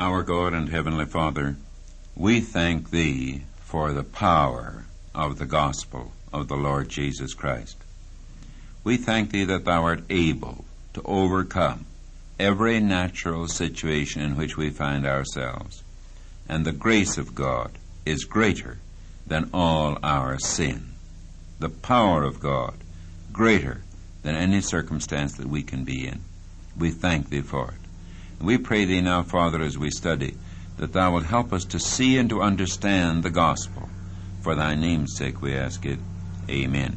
Our God and Heavenly Father, we thank Thee for the power of the gospel of the Lord Jesus Christ. We thank Thee that Thou art able to overcome every natural situation in which we find ourselves, and the grace of God is greater than all our sin. The power of God greater than any circumstance that we can be in. We thank Thee for it. We pray Thee now, Father, as we study, that Thou wilt help us to see and to understand the gospel. For Thy name's sake we ask it. Amen.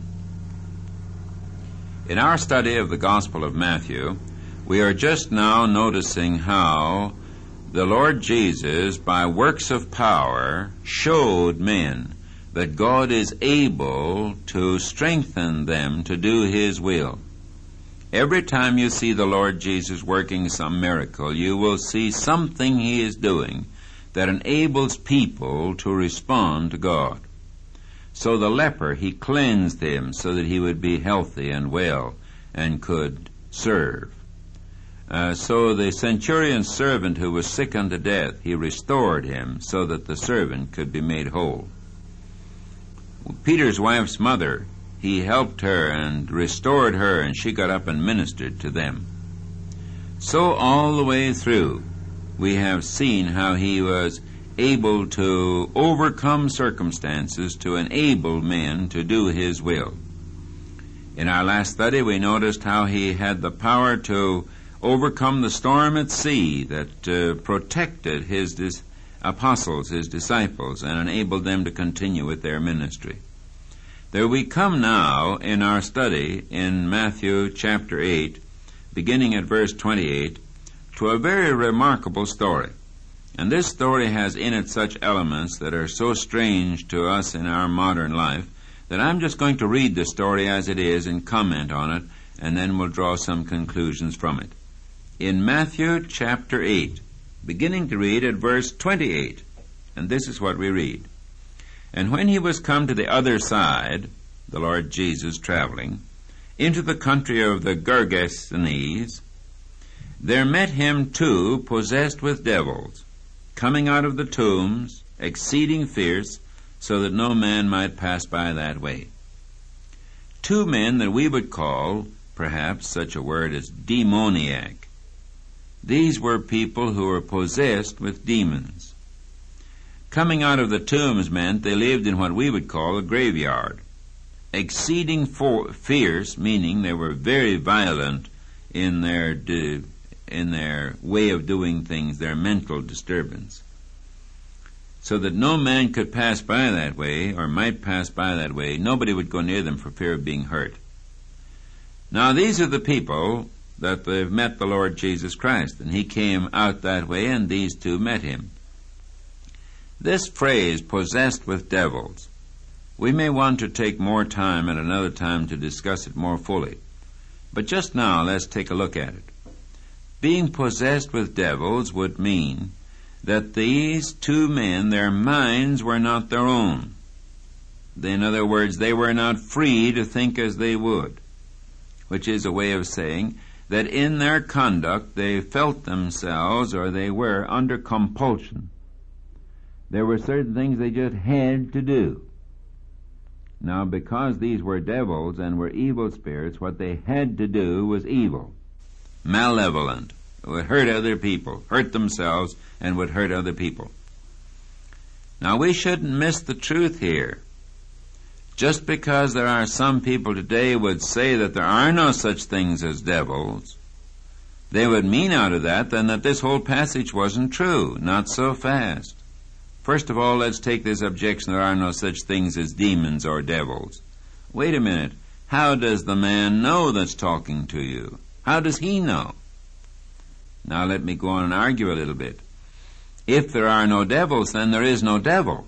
In our study of the Gospel of Matthew, we are just now noticing how the Lord Jesus, by works of power, showed men that God is able to strengthen them to do His will. Every time you see the Lord Jesus working some miracle, you will see something He is doing that enables people to respond to God. So the leper, He cleansed him so that he would be healthy and well and could serve. So the centurion's servant who was sick unto death, He restored him so that the servant could be made whole. Peter's wife's mother, He helped her and restored her, and she got up and ministered to them. So all the way through, we have seen how He was able to overcome circumstances to enable men to do His will. In our last study, we noticed how He had the power to overcome the storm at sea that protected His apostles, His disciples, and enabled them to continue with their ministry. There we come now in our study in Matthew chapter 8, beginning at verse 28, to a very remarkable story. And this story has in it such elements that are so strange to us in our modern life that I'm just going to read the story as it is and comment on it, and then we'll draw some conclusions from it. In Matthew chapter 8, beginning to read at verse 28, and this is what we read. And when He was come to the other side, the Lord Jesus traveling, into the country of the Gergesenes, there met Him two possessed with devils, coming out of the tombs, exceeding fierce, so that no man might pass by that way. Two men that we would call, perhaps such a word as demoniac. These were people who were possessed with demons. Coming out of the tombs meant they lived in what we would call a graveyard. Exceeding fierce, meaning they were very violent in their way of doing things, their mental disturbance. So that no man could pass by that way, or might pass by that way. Nobody would go near them for fear of being hurt. Now these are the people that they've met the Lord Jesus Christ, and He came out that way, and these two met Him. This phrase, possessed with devils, we may want to take more time at another time to discuss it more fully. But just now, let's take a look at it. Being possessed with devils would mean that these two men, their minds were not their own. In other words, they were not free to think as they would, which is a way of saying that in their conduct they felt themselves, or they were, under compulsion. There were certain things they just had to do. Now, because these were devils and were evil spirits, what they had to do was evil, malevolent. It would hurt other people, hurt themselves, and would hurt other people. Now, we shouldn't miss the truth here. Just because there are some people today would say that there are no such things as devils, they would mean out of that then that this whole passage wasn't true. Not so fast. First of all, let's take this objection, there are no such things as demons or devils. Wait a minute. How does the man know that's talking to you? How does he know? Now let me go on and argue a little bit. If there are no devils, then there is no devil.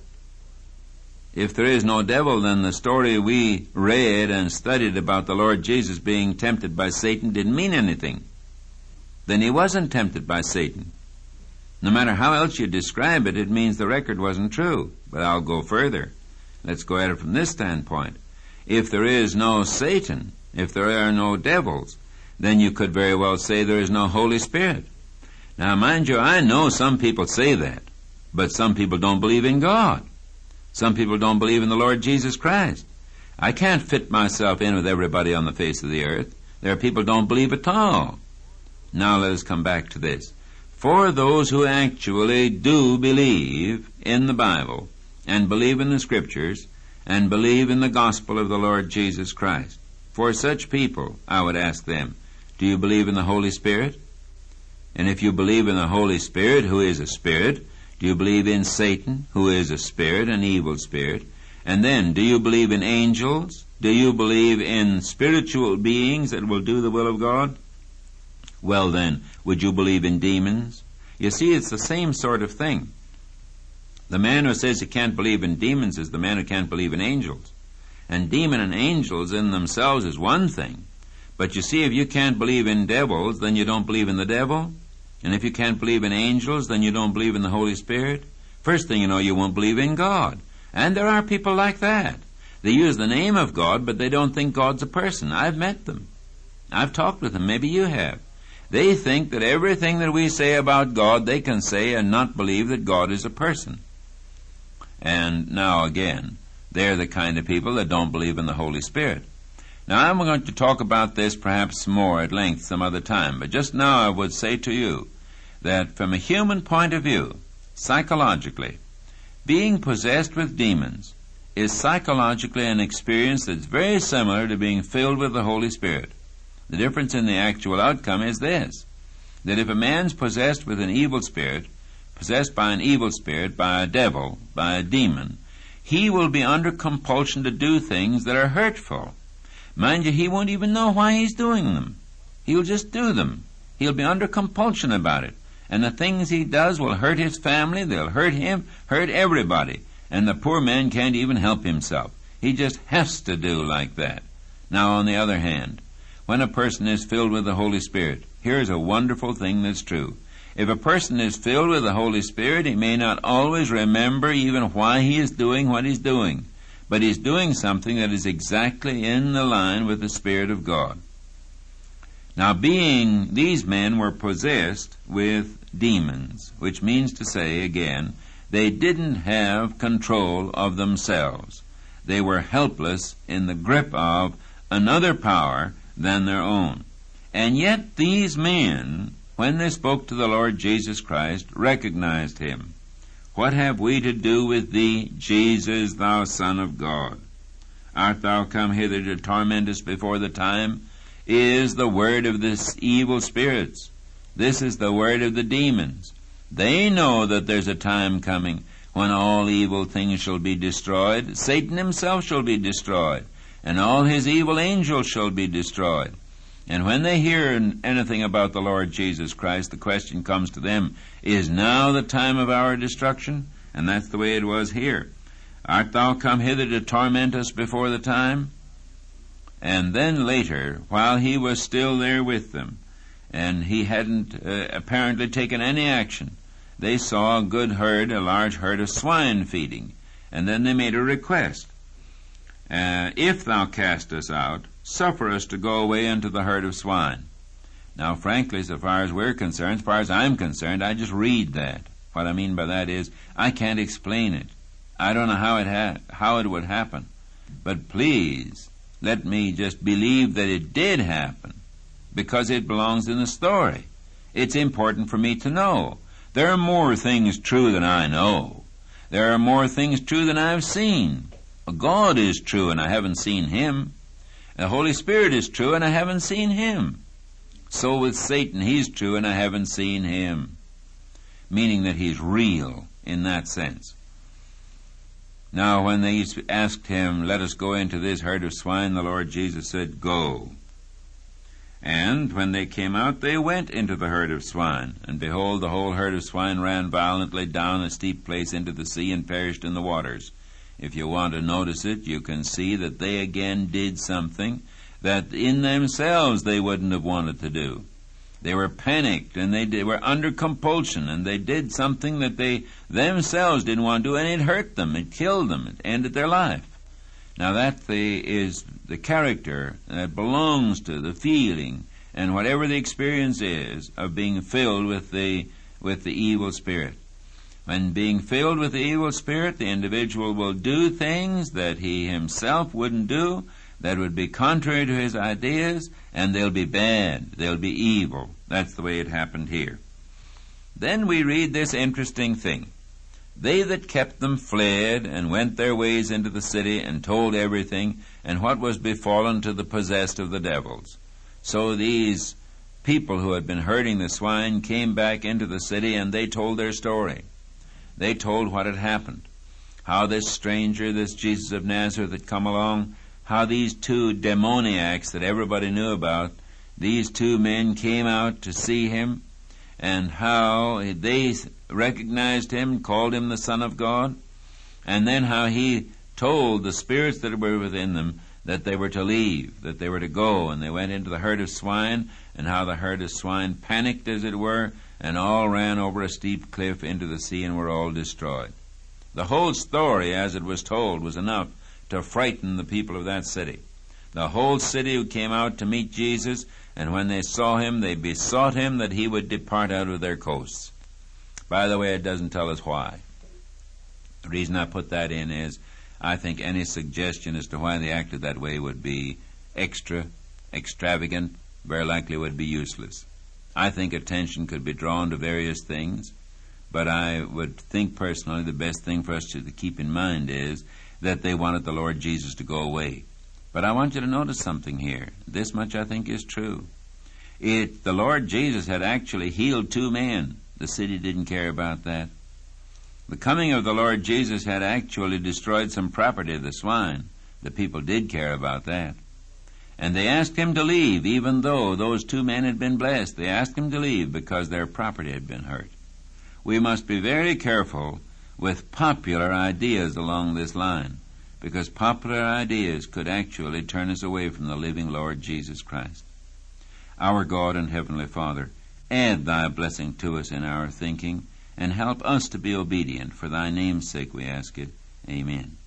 If there is no devil, then the story we read and studied about the Lord Jesus being tempted by Satan didn't mean anything. Then He wasn't tempted by Satan. No matter how else you describe it, it means the record wasn't true. But I'll go further. Let's go at it from this standpoint. If there is no Satan, if there are no devils, then you could very well say there is no Holy Spirit. Now, mind you, I know some people say that, but some people don't believe in God. Some people don't believe in the Lord Jesus Christ. I can't fit myself in with everybody on the face of the earth. There are people who don't believe at all. Now let us come back to this. For those who actually do believe in the Bible and believe in the Scriptures and believe in the gospel of the Lord Jesus Christ, for such people, I would ask them, do you believe in the Holy Spirit? And if you believe in the Holy Spirit, who is a spirit, do you believe in Satan, who is a spirit, an evil spirit? And then, do you believe in angels? Do you believe in spiritual beings that will do the will of God? Well then, would you believe in demons? You see, it's the same sort of thing. The man who says he can't believe in demons is the man who can't believe in angels. And demon and angels in themselves is one thing. But you see, if you can't believe in devils, then you don't believe in the devil. And if you can't believe in angels, then you don't believe in the Holy Spirit. First thing you know, you won't believe in God. And there are people like that. They use the name of God, but they don't think God's a person. I've met them. I've talked with them. Maybe you have. They think that everything that we say about God, they can say and not believe that God is a person. And now again, they're the kind of people that don't believe in the Holy Spirit. Now I'm going to talk about this perhaps more at length some other time, but just now I would say to you that from a human point of view, psychologically, being possessed with demons is psychologically an experience that's very similar to being filled with the Holy Spirit. The difference in the actual outcome is this, that if a man's possessed with an evil spirit, possessed by an evil spirit, by a devil, by a demon, he will be under compulsion to do things that are hurtful. Mind you, he won't even know why he's doing them. He'll just do them. He'll be under compulsion about it. And the things he does will hurt his family, they'll hurt him, hurt everybody. And the poor man can't even help himself. He just has to do like that. Now, on the other hand, when a person is filled with the Holy Spirit, here's a wonderful thing that's true. If a person is filled with the Holy Spirit, he may not always remember even why he is doing what he's doing. But he's doing something that is exactly in the line with the Spirit of God. Now, these men were possessed with demons, which means to say, again, they didn't have control of themselves. They were helpless in the grip of another power than their own. And yet these men, when they spoke to the Lord Jesus Christ, recognized him. What have we to do with thee, Jesus, thou Son of God? Art thou come hither to torment us before the time? Is the word of this evil spirits. This is the word of the demons. They know that there's a time coming when all evil things shall be destroyed. Satan himself shall be destroyed, and all his evil angels shall be destroyed. And when they hear anything about the Lord Jesus Christ, the question comes to them, is now the time of our destruction? And that's the way it was here. Art thou come hither to torment us before the time? And then later, while he was still there with them, and he hadn't apparently taken any action, they saw a good herd, a large herd of swine feeding. And then they made a request. If thou cast us out, suffer us to go away into the herd of swine. Now, frankly, so far as we're concerned, as far as I'm concerned, I just read that. What I mean by that is, I can't explain it. I don't know how it would happen. But please, let me just believe that it did happen, because it belongs in the story. It's important for me to know. There are more things true than I know. There are more things true than I've seen. God is true, and I haven't seen him. The Holy Spirit is true, and I haven't seen him. So with Satan, he's true, and I haven't seen him. Meaning that he's real in that sense. Now, when they asked him, let us go into this herd of swine, the Lord Jesus said, go. And when they came out, they went into the herd of swine. And behold, the whole herd of swine ran violently down a steep place into the sea and perished in the waters. If you want to notice it, you can see that they again did something that in themselves they wouldn't have wanted to do. They were panicked, and they were under compulsion, and they did something that they themselves didn't want to do, and it hurt them, it killed them, it ended their life. Now that is the character that belongs to the feeling, and whatever the experience is, of being filled with the with the evil spirit. When being filled with the evil spirit, the individual will do things that he himself wouldn't do, that would be contrary to his ideas, and they'll be bad. They'll be evil. That's the way it happened here. Then we read this interesting thing. They that kept them fled, and went their ways into the city, and told everything, and what was befallen to the possessed of the devils. So these people who had been herding the swine came back into the city, and they told their story. They told what had happened. How this stranger, this Jesus of Nazareth, had come along, how these two demoniacs that everybody knew about, these two men came out to see him, and how they recognized him, called him the Son of God, and then how he told the spirits that were within them that they were to leave, that they were to go, and they went into the herd of swine, and how the herd of swine panicked, as it were, and all ran over a steep cliff into the sea and were all destroyed. The whole story, as it was told, was enough to frighten the people of that city. The whole city came out to meet Jesus, and when they saw him, they besought him that he would depart out of their coasts. By the way, it doesn't tell us why. The reason I put that in is I think any suggestion as to why they acted that way would be extravagant, very likely would be useless. I think attention could be drawn to various things, but I would think personally the best thing for us to keep in mind is that they wanted the Lord Jesus to go away. But I want you to notice something here. This much I think is true. The Lord Jesus had actually healed two men. The city didn't care about that. The coming of the Lord Jesus had actually destroyed some property of the swine. The people did care about that. And they asked him to leave, even though those two men had been blessed. They asked him to leave because their property had been hurt. We must be very careful with popular ideas along this line, because popular ideas could actually turn us away from the living Lord Jesus Christ. Our God and Heavenly Father, add thy blessing to us in our thinking, and help us to be obedient. For thy name's sake we ask it. Amen.